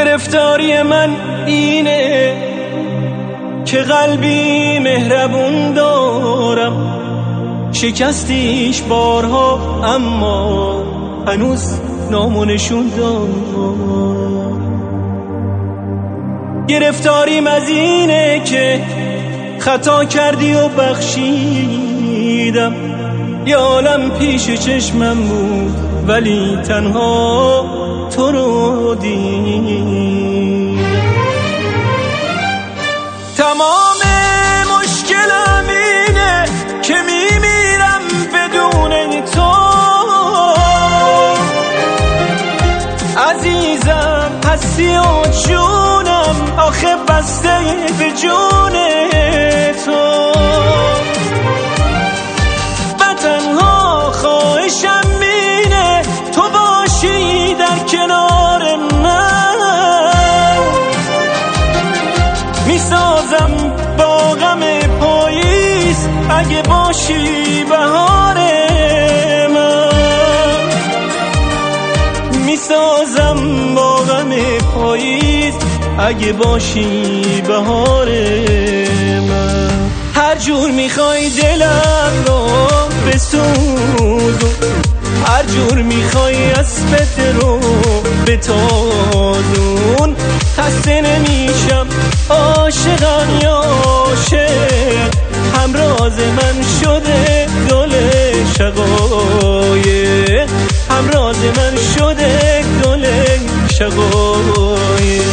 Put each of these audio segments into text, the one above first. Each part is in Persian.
گرفتاری من اینه که قلبی مهربون دارم، شکستیش بارها اما هنوز نام و نشون دارم. گرفتاریم از اینه که خطا کردی و بخشیدم، یه عالم پیش چشمم بود ولی تنها تو رو دیدم. تمام مشکلم اینه که میمیرم بدون تو، عزیزم هستی و جونم، آخه بسته به جون تو. و تنها خواهشم اینه تو باشی در کنار من، میسازم با غم پاییز اگه باشی بهار من، میسازم با غم پاییز اگه باشی بهار من. هر جور میخوای دلم رو بسوزون، هر جور میخوای اسبت رو بتازون، خسته نمیشم عاشقم یا عاشق، همراز من شده گل شقایق، همراز من شده گل شقایق.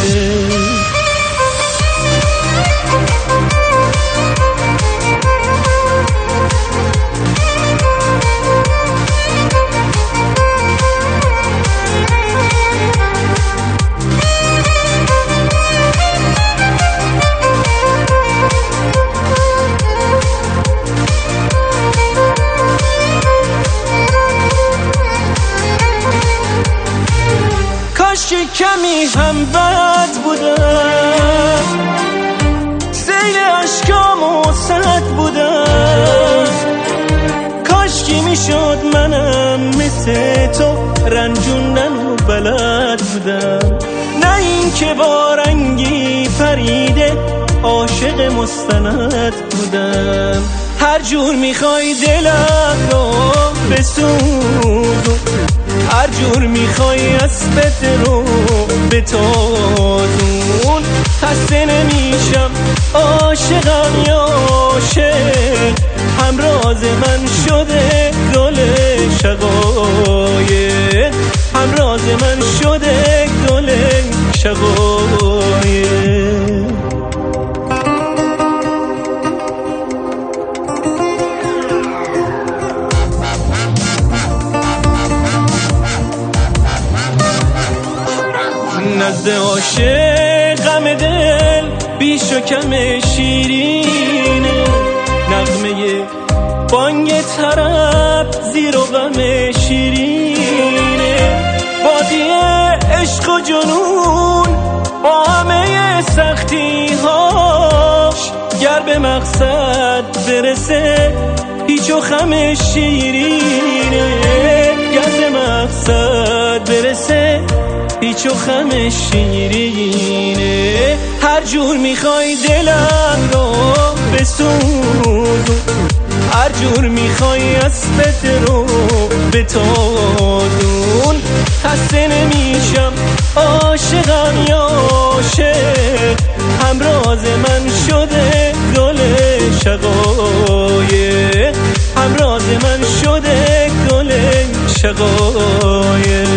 کاش کمی هم بد بودم، سیل عشقامو سد بودم، کاش کی میشد منم مثل تو رنجوندن و بلد بودم، نه این که با رنگی پریده عاشق مستند بودم. هر جور میخوای دلم رو بسوزون، هر جور میخوای اسبت رو بتازون، خسته نمیشم عاشقم یا عاشق، همراز من شده گل شقایق، همراز من شده گل شقایق. نزد عاشق غم دل بیش و کم شیرینه، نغمه بانگ طرب زیر و غم شیرینه، وادی عشق و جنون با همه سختی هاش، گر به مقصد برسه هیچ و خم شیرینه، گر به مقصد برسه هیچ و خم شیرینه. هر جور میخوای دلم رو بسوزون، هر جور میخوای اسبت رو بتازون، خسته نمیشم عاشقم یا عاشق، همراز من شده گل شقایق، همراز من شده گل شقایق.